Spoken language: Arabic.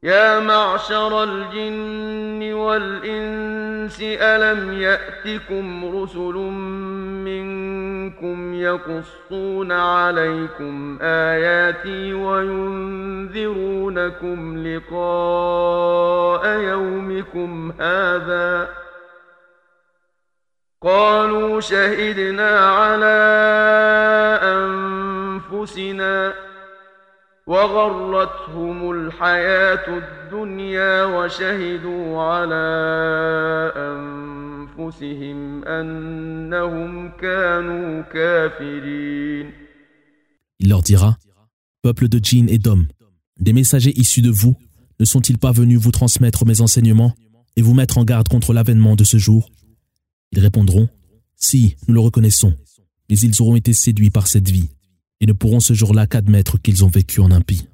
يا معشر الجن والإنس ألم يأتكم رسل منكم يقصون عليكم آياتي وينذرونكم لقاء يومكم هذا قالوا شهدنا على أنفسنا وغرتهم الحياة الدنيا وشهدوا على أنفسهم أنهم كانوا كافرين. Il leur dira, peuple de djinns et d'hommes, des messagers issus de vous ne sont-ils pas venus vous transmettre mes enseignements et vous mettre en garde contre l'avènement de ce jour? Ils répondront, si, nous le reconnaissons, mais ils auront été séduits par cette vie et ne pourront ce jour-là qu'admettre qu'ils ont vécu en impie.